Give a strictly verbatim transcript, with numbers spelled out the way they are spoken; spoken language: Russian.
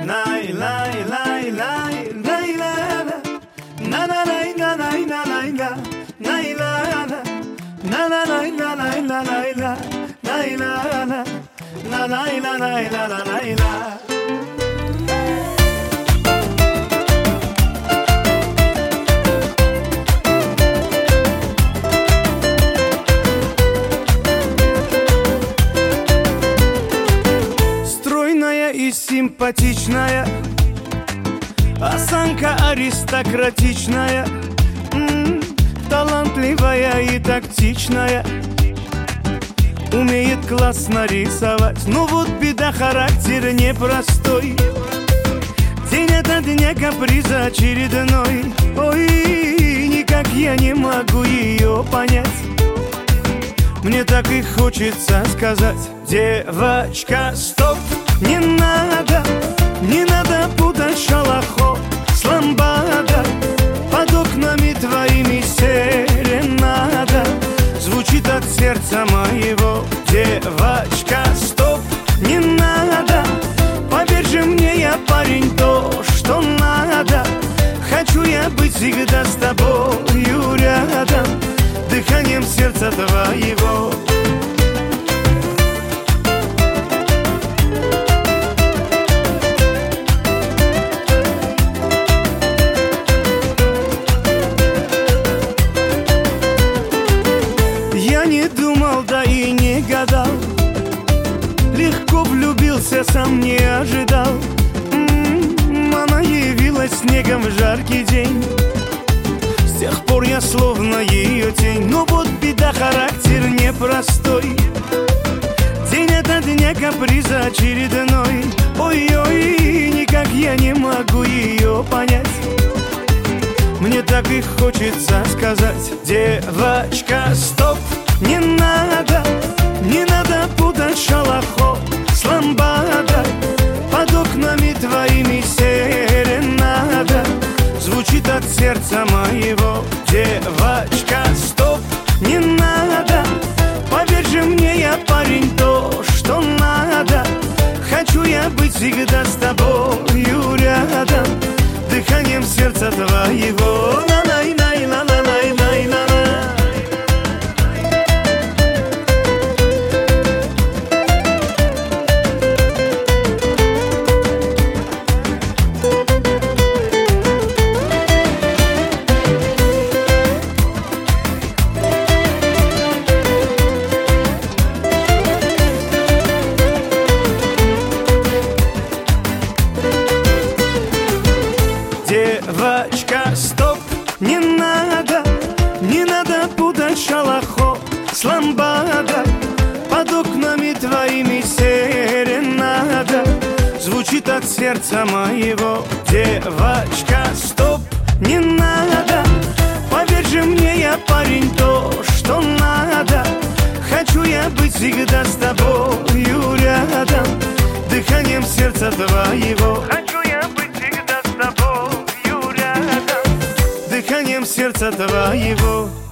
Lay lay lay lay lay la la. Na na lay na lay na lay la. Lay la la. Na na lay na lay la lay la. Lay la la. La lay la lay la la lay la. И симпатичная, осанка аристократичная, м-м, талантливая и тактичная, умеет классно рисовать. Но вот беда, характер непростой, день ото дня каприза очередной. Ой, никак я не могу ее понять. Мне так и хочется сказать: девочка, стоп! Не надо, не надо путать шалахо с ламбадо. Под окнами твоими серенада звучит от сердца моего. Девочка, стоп, не надо. Поверь же мне, я парень, то, что надо. Хочу я быть всегда с тобою рядом, дыханием сердца твоего. Не думал, да и не гадал, легко влюбился, сам не ожидал. М-м, она явилась снегом в жаркий день. С тех пор я словно ее тень. Но вот беда, характер непростой, день ото дня каприза очередной. Ой-ой, никак я не могу ее понять. Мне так и хочется сказать: девочка, стоп! Не надо, не надо путать шалахо с ламбадо. Под окнами твоими серенада звучит от сердца моего. Девочка, стоп, не надо. Поверь же мне, я парень, то, что надо. Хочу я быть всегда с тобою рядом, дыханием сердца твоего. На-на-на-на-на-на-на-на-на. Девочка, стоп, не надо, не надо путать шалахо с ламбадо. Под окнами твоими серенада звучит от сердца моего. Девочка, стоп, не надо. Поверь же мне, я парень, то, что надо. Хочу я быть всегда с тобою рядом, дыханием сердца твоего. Хочу я быть всегда с тобою рядом, дыханием сердца твоего.